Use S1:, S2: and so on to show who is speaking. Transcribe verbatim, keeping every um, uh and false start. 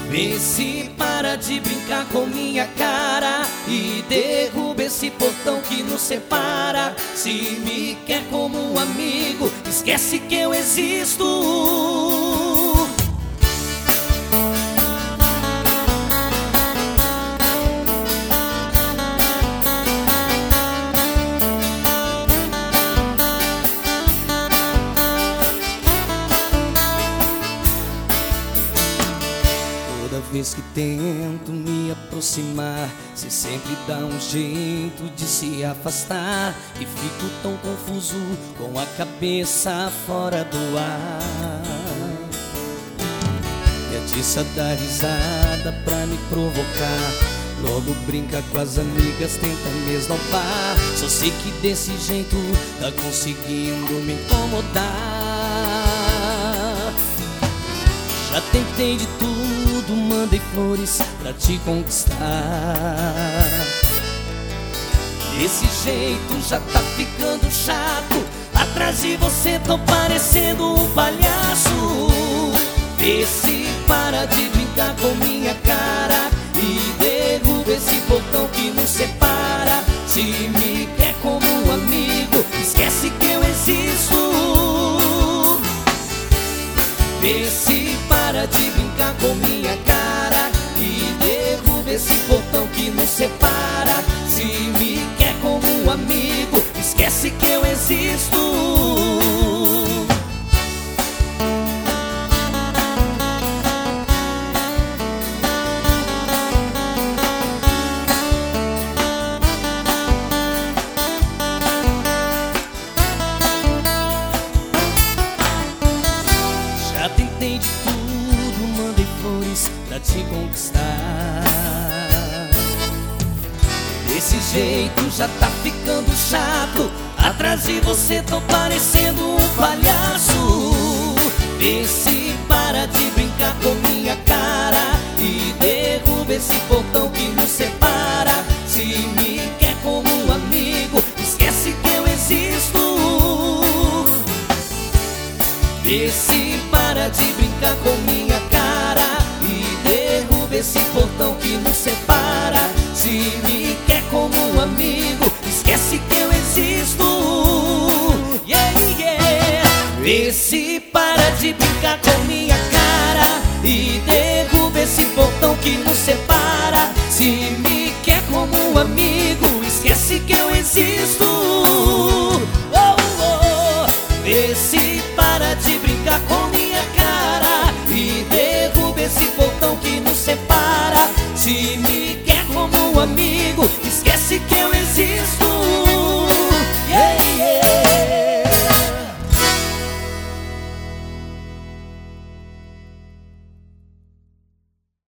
S1: Vê se para de brincar com minha cara e derruba esse portão que nos separa. Se me quer como um amigo, esquece que eu existo. Toda vez que tento me aproximar, cê sempre dá um jeito de se afastar. E fico tão confuso, com a cabeça fora do ar. E a tiça dá risada pra me provocar, logo brinca com as amigas, tenta me esnobar. Só sei que desse jeito tá conseguindo me incomodar. Já tentei de tudo, mandei flores pra te conquistar. Desse jeito já tá ficando chato, atrás de você tô parecendo um palhaço. Vê se para de brincar com minha cara e derruba esse portão que nos separa. Se me quer como um amigo, esquece que eu existo. Vê se para de brincar com minha cara e derruba esse portão que nos separa. Se me quer como um amigo, esquece que eu existo. Já tentei de tudo, mandei flores pra te conquistar. Desse jeito já tá ficando chato, atrás de você tô parecendo um palhaço. Vê se para de brincar com minha cara